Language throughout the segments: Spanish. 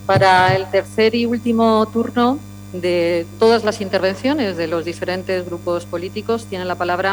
Para el tercer y último turno de todas las intervenciones de los diferentes grupos políticos, tiene la palabra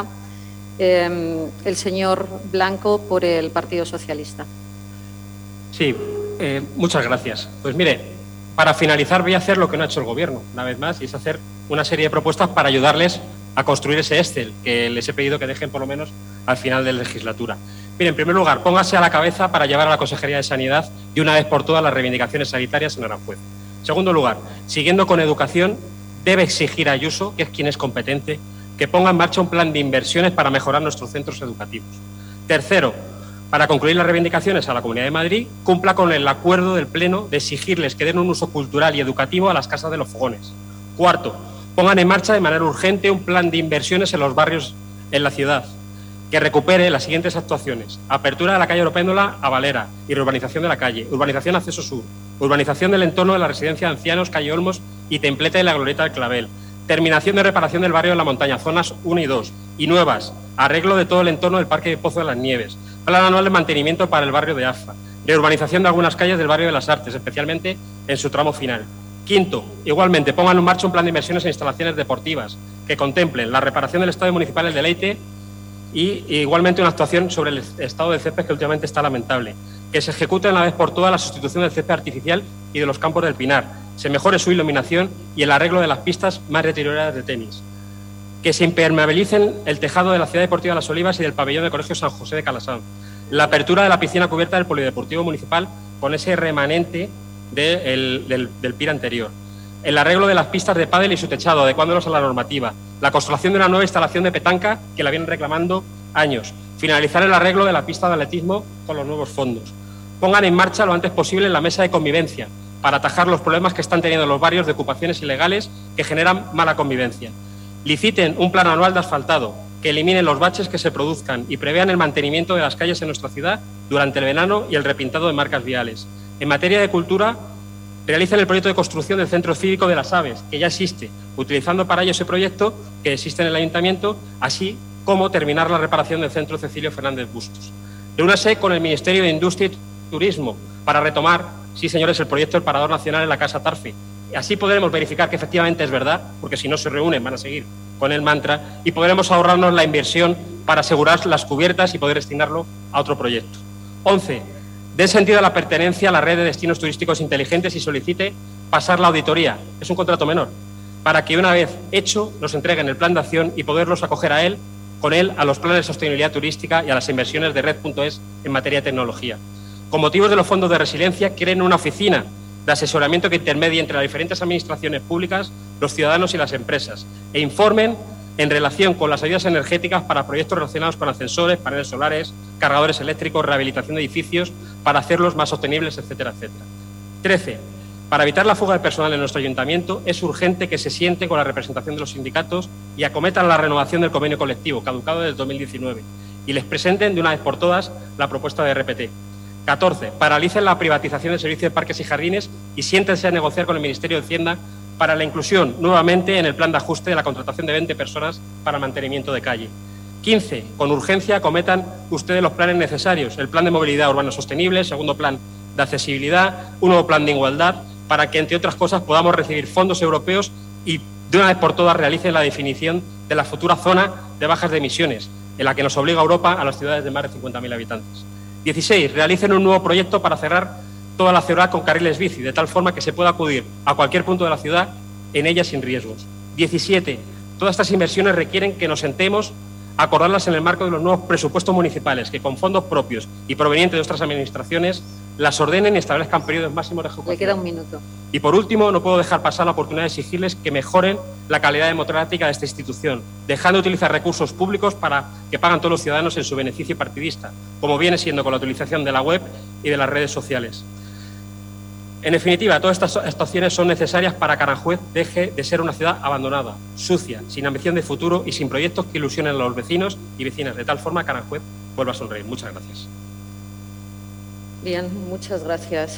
el señor Blanco por el Partido Socialista. Sí, muchas gracias. Pues mire, para finalizar voy a hacer lo que no ha hecho el Gobierno, una vez más, y es hacer una serie de propuestas para ayudarles a construir ese Excel que les he pedido que dejen por lo menos al final de la legislatura. Mire, en primer lugar, póngase a la cabeza para llevar a la Consejería de Sanidad de una vez por todas las reivindicaciones sanitarias en Aranjuez. En segundo lugar, siguiendo con educación, debe exigir a Ayuso, que es quien es competente, que ponga en marcha un plan de inversiones para mejorar nuestros centros educativos. Tercero, para concluir las reivindicaciones a la Comunidad de Madrid, cumpla con el acuerdo del Pleno de exigirles que den un uso cultural y educativo a las casas de los fogones. Cuarto, pongan en marcha de manera urgente un plan de inversiones en los barrios en la ciudad, que recupere las siguientes actuaciones: apertura de la calle Oropéndola a Valera y reurbanización de la calle, urbanización acceso sur, urbanización del entorno de la residencia de ancianos, calle Olmos y templete de la Glorieta del Clavel, terminación de reparación del barrio de la Montaña, zonas 1 y 2, y nuevas, arreglo de todo el entorno del Parque de Pozo de las Nieves, plan anual de mantenimiento para el barrio de Afa, reurbanización de algunas calles del barrio de las Artes, especialmente en su tramo final. Quinto, igualmente, pongan en marcha un plan de inversiones en instalaciones deportivas que contemplen la reparación del estadio municipal del Deleite y igualmente una actuación sobre el estado del césped, que últimamente está lamentable. Que se ejecute una vez por todas la sustitución del césped artificial y de los campos del Pinar, se mejore su iluminación y el arreglo de las pistas más deterioradas de tenis. Que se impermeabilicen el tejado de la Ciudad Deportiva de Las Olivas y del pabellón del Colegio San José de Calasanz. La apertura de la piscina cubierta del Polideportivo Municipal con ese remanente del PIR anterior. El arreglo de las pistas de pádel y su techado, adecuándolos a la normativa. La construcción de una nueva instalación de petanca que la vienen reclamando años. Finalizar el arreglo de la pista de atletismo con los nuevos fondos. Pongan en marcha lo antes posible la mesa de convivencia para atajar los problemas que están teniendo los barrios de ocupaciones ilegales que generan mala convivencia. Liciten un plan anual de asfaltado que elimine los baches que se produzcan y prevean el mantenimiento de las calles en nuestra ciudad durante el verano y el repintado de marcas viales. En materia de cultura, realicen el proyecto de construcción del Centro Cívico de las Aves, que ya existe, utilizando para ello ese proyecto que existe en el Ayuntamiento, así como terminar la reparación del Centro Cecilio Fernández Bustos. Reúnase con el Ministerio de Industria y Turismo para retomar, sí señores, el proyecto del Parador Nacional en la Casa Tarfe. Así podremos verificar que efectivamente es verdad, porque si no se reúnen van a seguir con el mantra, y podremos ahorrarnos la inversión para asegurar las cubiertas y poder destinarlo a otro proyecto. 11. Dé sentido a la pertenencia a la red de destinos turísticos inteligentes y solicite pasar la auditoría, es un contrato menor, para que una vez hecho nos entreguen el plan de acción y poderlos acoger con él a los planes de sostenibilidad turística y a las inversiones de Red.es en materia de tecnología. Con motivos de los fondos de resiliencia, creen una oficina de asesoramiento que intermedie entre las diferentes administraciones públicas, los ciudadanos y las empresas, e informen en relación con las ayudas energéticas para proyectos relacionados con ascensores, paneles solares, cargadores eléctricos, rehabilitación de edificios, para hacerlos más sostenibles, etcétera, etcétera. 13. Para evitar la fuga de personal en nuestro ayuntamiento, es urgente que se sienten con la representación de los sindicatos y acometan la renovación del convenio colectivo, caducado desde 2019, y les presenten de una vez por todas la propuesta de RPT. 14. Paralicen la privatización del servicio de parques y jardines y siéntense a negociar con el Ministerio de Hacienda para la inclusión nuevamente en el plan de ajuste de la contratación de 20 personas para mantenimiento de calle. 15. Con urgencia acometan ustedes los planes necesarios, el plan de movilidad urbana sostenible, segundo plan de accesibilidad, un nuevo plan de igualdad, para que, entre otras cosas, podamos recibir fondos europeos y de una vez por todas realicen la definición de la futura zona de bajas de emisiones, en la que nos obliga Europa a las ciudades de más de 50.000 habitantes. 16. Realicen un nuevo proyecto para cerrar toda la ciudad con carriles bici, de tal forma que se pueda acudir a cualquier punto de la ciudad en ella sin riesgos. 17. Todas estas inversiones requieren que nos sentemos a acordarlas en el marco de los nuevos presupuestos municipales, que con fondos propios y provenientes de otras administraciones las ordenen y establezcan periodos máximos de ejecución. Le queda un minuto. Y por último, no puedo dejar pasar la oportunidad de exigirles que mejoren la calidad democrática de esta institución, dejando de utilizar recursos públicos para que pagan todos los ciudadanos en su beneficio partidista, como viene siendo con la utilización de la web y de las redes sociales. En definitiva, todas estas actuaciones son necesarias para que Aranjuez deje de ser una ciudad abandonada, sucia, sin ambición de futuro y sin proyectos que ilusionen a los vecinos y vecinas, de tal forma que Aranjuez vuelva a sonreír. Muchas gracias. Bien, muchas gracias.